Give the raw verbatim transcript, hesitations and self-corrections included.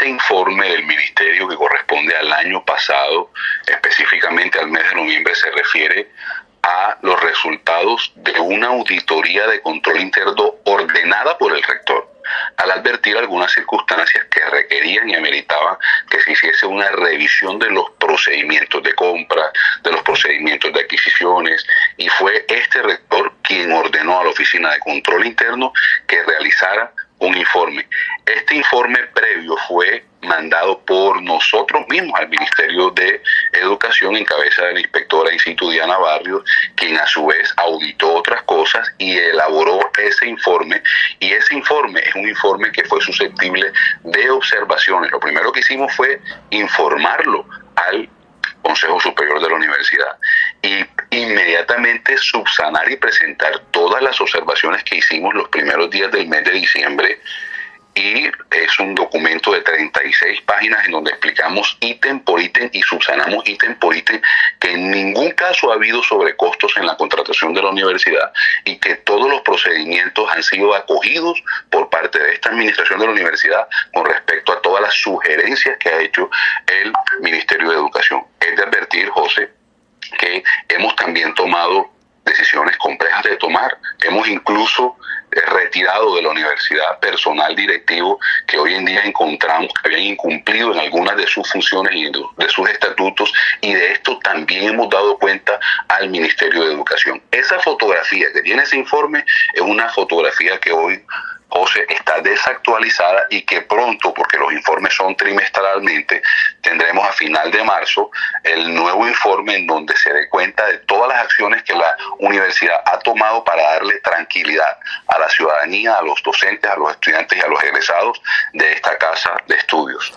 este informe del ministerio que corresponde al año pasado, específicamente al mes de noviembre, se refiere a los resultados de una auditoría de control interno ordenada por el rector, al advertir algunas circunstancias que requerían y ameritaban que se hiciese una revisión de los procedimientos de compra, de los procedimientos de adquisiciones, y fue este rector quien ordenó a la Oficina de Control Interno que realizara un informe. Este informe previo fue mandado por nosotros mismos al Ministerio de Educación en cabeza de la inspectora in situ Diana Barrios, quien a su vez auditó otras cosas y elaboró ese informe, y ese informe es un informe que fue susceptible de observaciones. Lo primero que hicimos fue informarlo al Consejo Superior de la Universidad y inmediatamente subsanar y presentar todas las observaciones que hicimos los primeros días del mes de diciembre, y es un documento de treinta y seis páginas en donde explicamos ítem por ítem y subsanamos ítem por ítem que en ningún caso ha habido sobrecostos en la contratación de la universidad y que todos los procedimientos han sido acogidos por parte de esta administración de la universidad con respecto a todas las sugerencias que ha hecho el Ministerio de Educación. Es de advertir, José, que hemos también tomado decisiones complejas de tomar. Hemos incluso retirado de la universidad personal directivo que hoy en día encontramos que habían incumplido en algunas de sus funciones y de sus estatutos, y de esto también hemos dado cuenta al Ministerio de Educación. Esa fotografía que tiene ese informe es una fotografía que hoy, José, está desactualizada y que pronto, porque los informes son trimestralmente, tendremos a final de marzo el nuevo informe en donde se dé cuenta de todas las acciones que la universidad ha tomado para darle tranquilidad a la ciudadanía, a los docentes, a los estudiantes y a los egresados de esta casa de estudios.